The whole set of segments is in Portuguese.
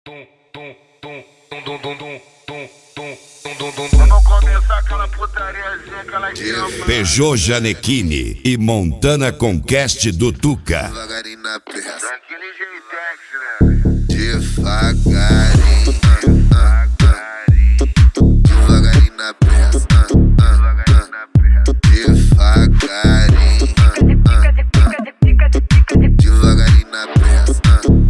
Vamos começar aquela putariazinha, aquela chama. Peugeot Janequine e Montana Conquest do Tuca. Devagarinho na peça, Daquele jeitex, né? devagarinho, devagarinho na peça, devagarinho, devagarinho na peça,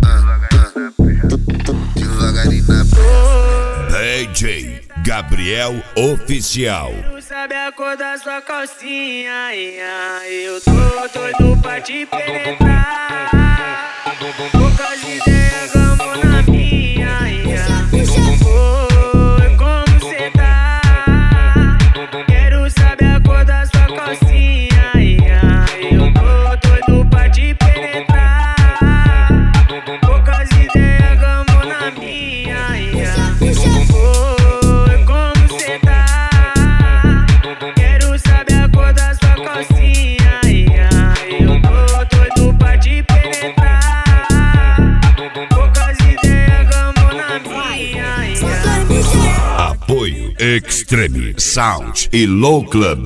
devagarinho na peça. DJ Gabriel Oficial. Quero saber a cor da sua calcinha, eu tô doido pra te penetrar. Poucas ideias, vamos na minha, oi, como cê tá? Quero saber a cor da sua calcinha, eu tô doido pra te penetrar. Poucas ideias, vamos na minha, oi, como cê tá? Quero saber a cor da sua calcinha, eu tô doido pra te penetrar. Poucas ideias, vamos na minha. Apoio Extreme Sound e Low Club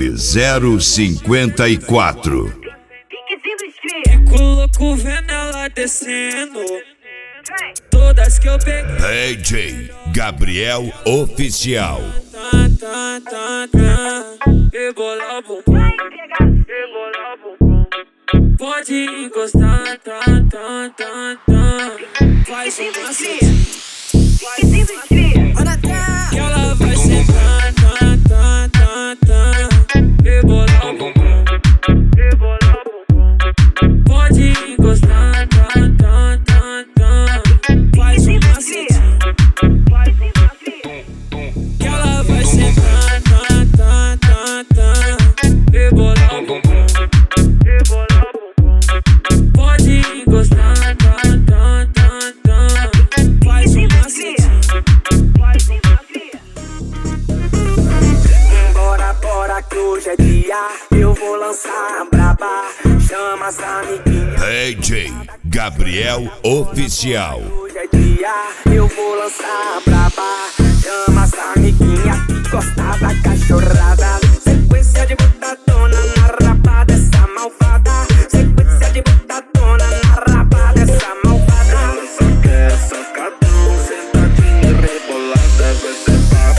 054. Fico louco vendo ela descendo. Todas que eu peguei. DJ Gabriel Oficial. Rebola o bumbum, rebola o bumbum. Pode encostar, faz um macete. Que ela vai sentar, rebola o bumbum, rebola o bumbum. Pode encostar, faz um macete. Que ela vai sentar, rebola o bumbum, rebola o bumbum. Pode encostar, faz um macete. Bora que hoje é dia, eu vou lançar a braba. Chama as amiguinhas. DJ Gabriel Oficial. Hoje é dia, eu vou lançar a braba. Chama as amiguinhas que gosta da cachorrada. Sequência de botadona na raba dessa malvada. Sequência de botadona na raba dessa malvada. Ela só quer sacadão, sentadinha e rebolada. Vai ser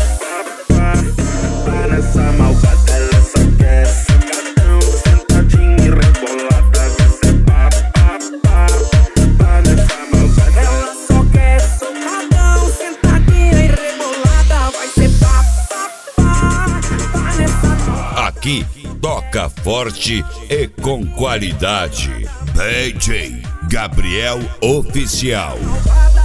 pá nessa malvada. Ela só quer sacadão, sentadinha e rebolada. Vai ser pá nessa malvada. Ela só quer socadão, sentadinha e rebolada. Vai ser pá nessa. Aqui toca forte e com qualidade. DJ Gabriel Oficial. Malvada.